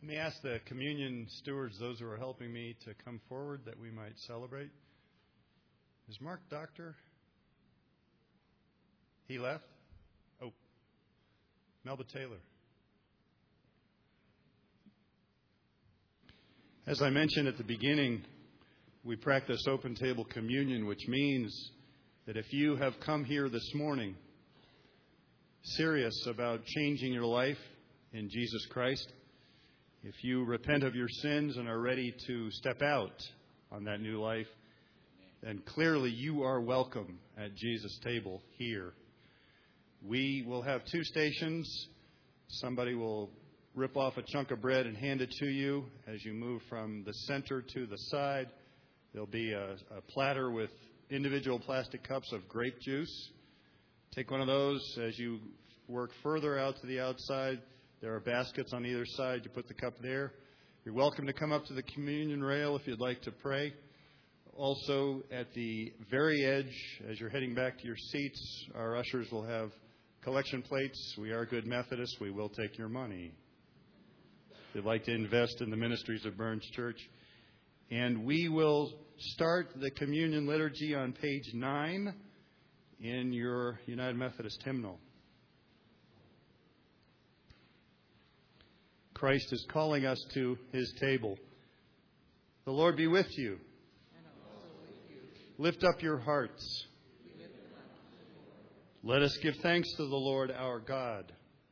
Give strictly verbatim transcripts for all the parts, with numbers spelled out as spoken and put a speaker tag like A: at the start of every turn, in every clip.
A: May I ask the communion stewards, those who are helping me, to come forward that we might celebrate. Is Mark Doctor? He left? Oh, Melba Taylor. As I mentioned at the beginning, we practice open table communion, which means that if you have come here this morning serious about changing your life in Jesus Christ, if you repent of your sins and are ready to step out on that new life, then clearly you are welcome at Jesus' table here. We will have two stations. Somebody will rip off a chunk of bread and hand it to you as you move from the center to the side. There'll be a, a platter with individual plastic cups of grape juice. Take one of those. As you work further out to the outside, there are baskets on either side. You put the cup there. You're welcome to come up to the communion rail if you'd like to pray. Also, at the very edge, as you're heading back to your seats, our ushers will have collection plates. We are good Methodists. We will take your money if you'd like to invest in the ministries of Burns Church. And we will start the communion liturgy on page nine in your United Methodist hymnal. Christ is calling us to his table. The Lord be with you.
B: And also with you.
A: Lift up your hearts. Let us give thanks to the Lord our God.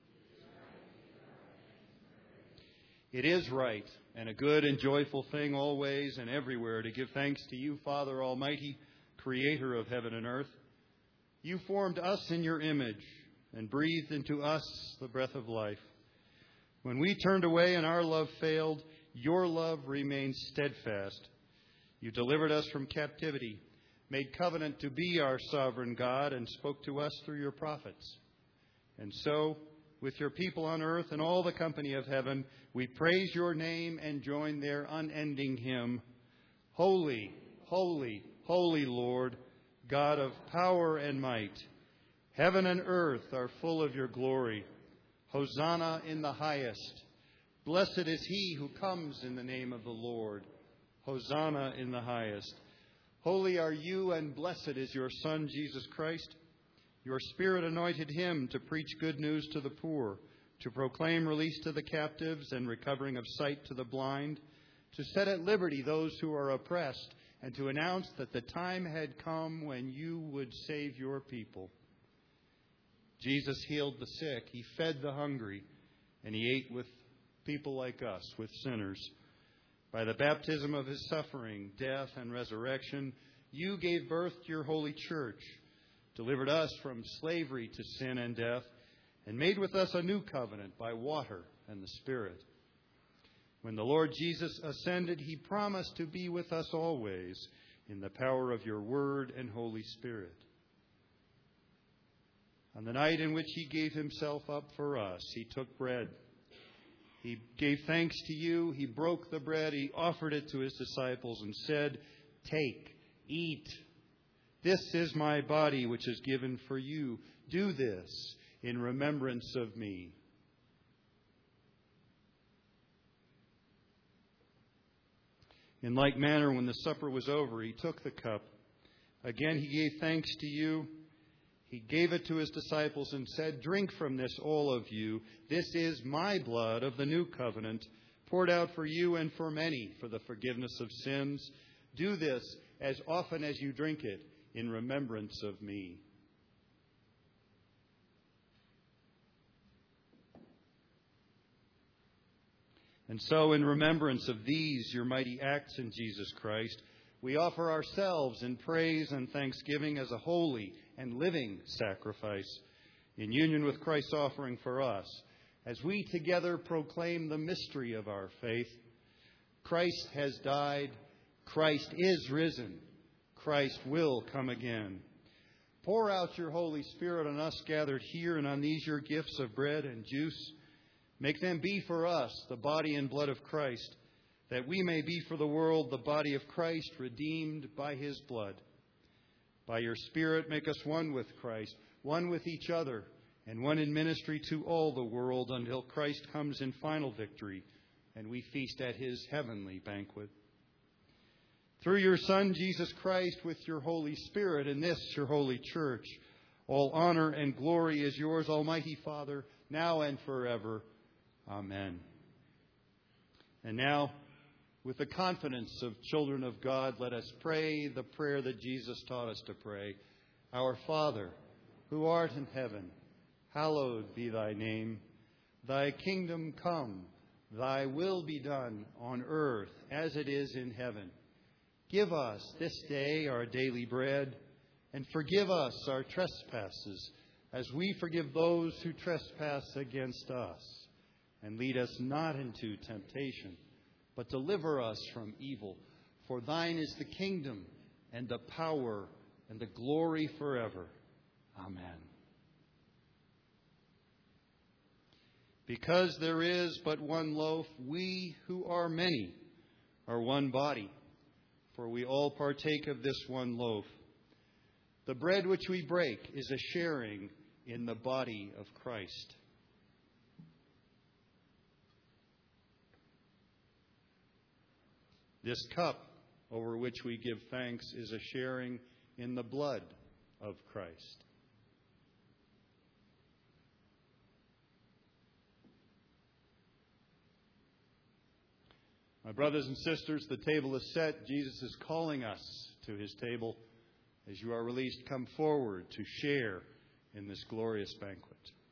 A: It is right and a good and joyful thing always and everywhere to give thanks to you, Father Almighty, Creator of heaven and earth. You formed us in your image and breathed into us the breath of life. When we turned away and our love failed, your love remained steadfast. You delivered us from captivity, made covenant to be our sovereign God, and spoke to us through your prophets. And so, with your people on earth and all the company of heaven, we praise your name and join their unending hymn. Holy, holy, holy Lord, God of power and might. Heaven and earth are full of your glory. Hosanna in the highest. Blessed is he who comes in the name of the Lord. Hosanna in the highest. Holy are you, and blessed is your Son, Jesus Christ. Your Spirit anointed him to preach good news to the poor, to proclaim release to the captives and recovering of sight to the blind, to set at liberty those who are oppressed, and to announce that the time had come when you would save your people. Jesus healed the sick, he fed the hungry, and he ate with people like us, with sinners. By the baptism of his suffering, death, and resurrection, you gave birth to your holy church, delivered us from slavery to sin and death, and made with us a new covenant by water and the Spirit. When the Lord Jesus ascended, he promised to be with us always in the power of your word and Holy Spirit. On the night in which he gave himself up for us, he took bread. He gave thanks to you. He broke the bread. He offered it to his disciples and said, "Take, eat. This is my body, which is given for you. Do this in remembrance of me." In like manner, when the supper was over, he took the cup. Again, he gave thanks to you. He gave it to his disciples and said, "Drink from this, all of you. This is my blood of the new covenant, poured out for you and for many for the forgiveness of sins. Do this as often as you drink it in remembrance of me." And so, in remembrance of these, your mighty acts in Jesus Christ, we offer ourselves in praise and thanksgiving as a holy and living sacrifice in union with Christ's offering for us, as we together proclaim the mystery of our faith. Christ has died. Christ is risen. Christ will come again. Pour out your Holy Spirit on us gathered here and on these your gifts of bread and juice. Make them be for us the body and blood of Christ, that we may be for the world the body of Christ, redeemed by his blood. By your Spirit, make us one with Christ, one with each other, and one in ministry to all the world until Christ comes in final victory, and we feast at his heavenly banquet. Through your Son, Jesus Christ, with your Holy Spirit, and this, your holy church, all honor and glory is yours, Almighty Father, now and forever. Amen. And now, with the confidence of children of God, let us pray the prayer that Jesus taught us to pray. Our Father, who art in heaven, hallowed be thy name. Thy kingdom come, thy will be done on earth as it is in heaven. Give us this day our daily bread, and forgive us our trespasses, as we forgive those who trespass against us. And lead us not into temptation, but deliver us from evil. For thine is the kingdom, and the power, and the glory forever. Amen. Because there is but one loaf, we who are many are one body, for we all partake of this one loaf. The bread which we break is a sharing in the body of Christ. This cup over which we give thanks is a sharing in the blood of Christ. My brothers and sisters, the table is set. Jesus is calling us to his table. As you are released, come forward to share in this glorious banquet.